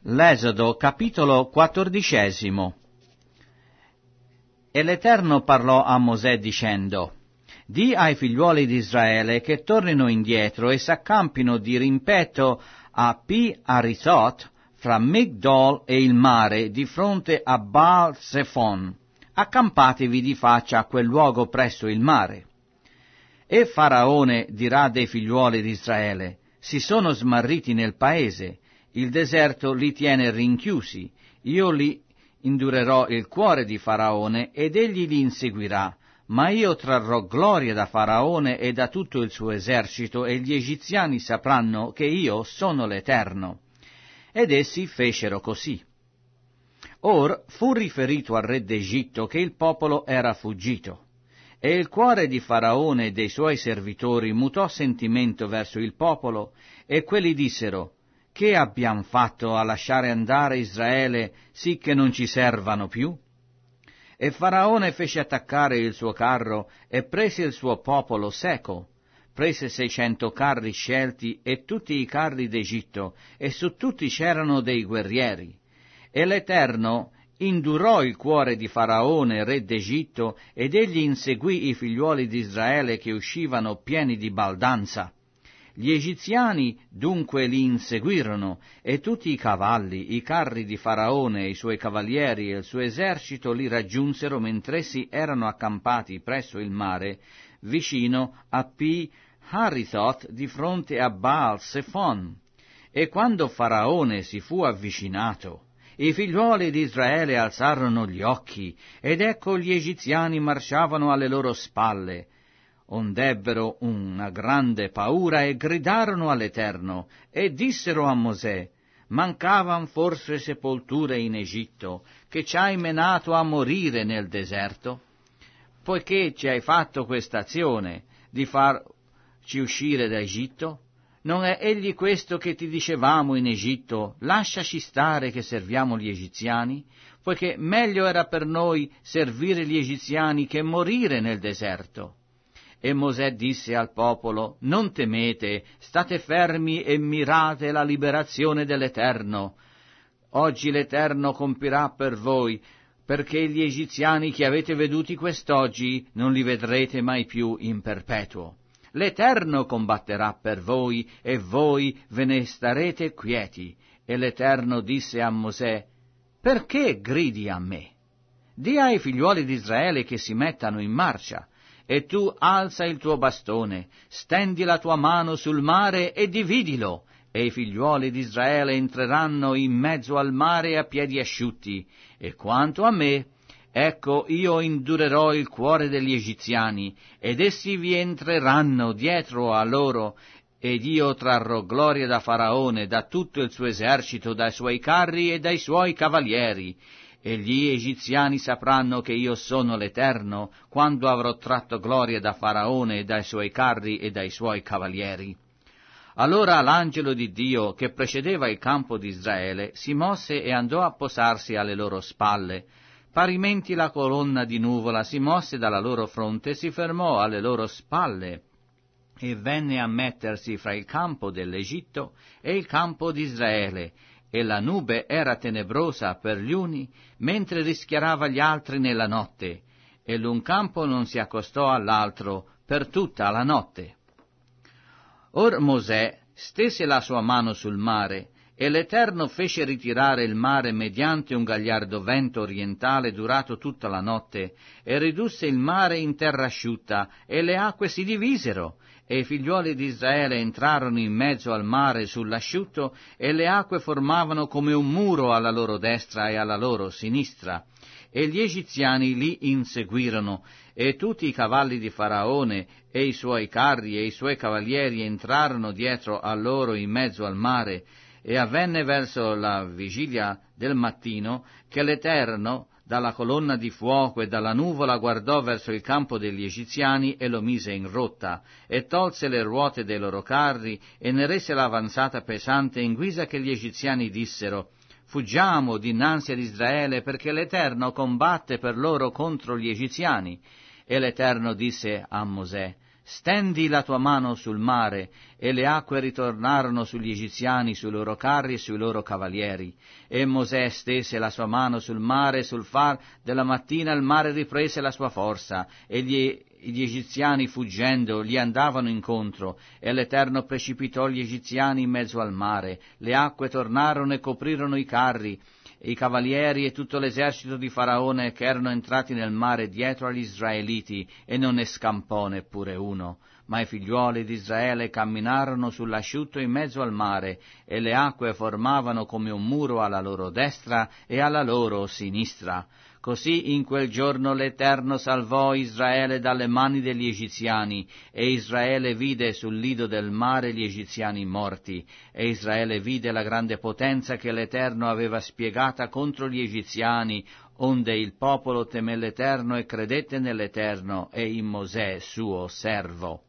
L'Esodo, capitolo 14. E l'Eterno parlò a Mosè dicendo: Di ai figliuoli di Israele che tornino indietro e s'accampino di rimpetto a Pi-Harisot, fra Migdol e il mare, di fronte a Baal-Zephon. Accampatevi di faccia a quel luogo presso il mare. E Faraone dirà dei figliuoli di Israele: si sono smarriti nel paese, il deserto li tiene rinchiusi, io li indurerò il cuore di Faraone ed egli li inseguirà, ma io trarrò gloria da Faraone e da tutto il suo esercito, e gli egiziani sapranno che io sono l'Eterno. Ed essi fecero così. Or fu riferito al re d'Egitto che il popolo era fuggito, e il cuore di Faraone e dei suoi servitori mutò sentimento verso il popolo, e quelli dissero: che abbiam fatto a lasciare andare Israele, sì che non ci servano più? E Faraone fece attaccare il suo carro e prese il suo popolo seco. Prese 600 carri scelti e tutti i carri d'Egitto, e su tutti c'erano dei guerrieri. E l'Eterno indurò il cuore di Faraone, re d'Egitto, ed egli inseguì i figliuoli di Israele che uscivano pieni di baldanza. Gli egiziani dunque li inseguirono, e tutti i cavalli, i carri di Faraone, i suoi cavalieri e il suo esercito li raggiunsero mentr'essi erano accampati presso il mare, vicino a Pi-Harisot, di fronte a Baal-Zephon. E quando Faraone si fu avvicinato, i figliuoli di Israele alzarono gli occhi, ed ecco gli egiziani marciavano alle loro spalle. Ondebbero una grande paura e gridarono all'Eterno, e dissero a Mosè: mancavan forse sepolture in Egitto, che ci hai menato a morire nel deserto? Poiché ci hai fatto questa azione di farci uscire da Egitto? Non è egli questo che ti dicevamo in Egitto: lasciaci stare che serviamo gli egiziani? Poiché meglio era per noi servire gli egiziani che morire nel deserto. E Mosè disse al popolo: non temete, state fermi e mirate la liberazione dell'Eterno. Oggi l'Eterno compirà per voi, perché gli egiziani che avete veduti quest'oggi non li vedrete mai più in perpetuo. L'Eterno combatterà per voi, e voi ve ne starete quieti. E l'Eterno disse a Mosè: perché gridi a me? Di ai figliuoli di Israele che si mettano in marcia. E tu alza il tuo bastone, stendi la tua mano sul mare e dividilo, e i figliuoli di Israele entreranno in mezzo al mare a piedi asciutti. E quanto a me, ecco, io indurerò il cuore degli egiziani, ed essi vi entreranno dietro a loro, ed io trarrò gloria da Faraone, da tutto il suo esercito, dai suoi carri e dai suoi cavalieri. E gli egiziani sapranno che io sono l'Eterno, quando avrò tratto gloria da Faraone, dai suoi carri e dai suoi cavalieri. Allora l'angelo di Dio, che precedeva il campo di Israele, si mosse e andò a posarsi alle loro spalle. Parimenti la colonna di nuvola si mosse dalla loro fronte e si fermò alle loro spalle, e venne a mettersi fra il campo dell'Egitto e il campo di Israele, e la nube era tenebrosa per gli uni, mentre rischiarava gli altri nella notte, e l'un campo non si accostò all'altro per tutta la notte. Or Mosè stese la sua mano sul mare, e l'Eterno fece ritirare il mare mediante un gagliardo vento orientale durato tutta la notte, e ridusse il mare in terra asciutta, e le acque si divisero, e i figliuoli di Israele entrarono in mezzo al mare sull'asciutto, e le acque formavano come un muro alla loro destra e alla loro sinistra. E gli egiziani li inseguirono, e tutti i cavalli di Faraone, e i suoi carri e i suoi cavalieri entrarono dietro a loro in mezzo al mare. E avvenne verso la vigilia del mattino che l'Eterno, dalla colonna di fuoco e dalla nuvola, guardò verso il campo degli egiziani e lo mise in rotta, e tolse le ruote dei loro carri, e ne rese l'avanzata pesante, in guisa che gli egiziani dissero: fuggiamo dinanzi ad Israele, perché l'Eterno combatte per loro contro gli egiziani. E l'Eterno disse a Mosè: stendi la tua mano sul mare, e le acque ritornarono sugli egiziani, sui loro carri e sui loro cavalieri. E Mosè stese la sua mano sul mare, e sul far della mattina il mare riprese la sua forza, e gli egiziani fuggendo gli andavano incontro, e l'Eterno precipitò gli egiziani in mezzo al mare. Le acque tornarono e coprirono i carri, i cavalieri e tutto l'esercito di Faraone, che erano entrati nel mare dietro agli israeliti, e non ne scampò neppure uno. Ma i figliuoli di Israele camminarono sull'asciutto in mezzo al mare, e le acque formavano come un muro alla loro destra e alla loro sinistra. Così in quel giorno l'Eterno salvò Israele dalle mani degli egiziani, e Israele vide sul lido del mare gli egiziani morti, e Israele vide la grande potenza che l'Eterno aveva spiegata contro gli egiziani, onde il popolo teme l'Eterno e credette nell'Eterno e in Mosè suo servo.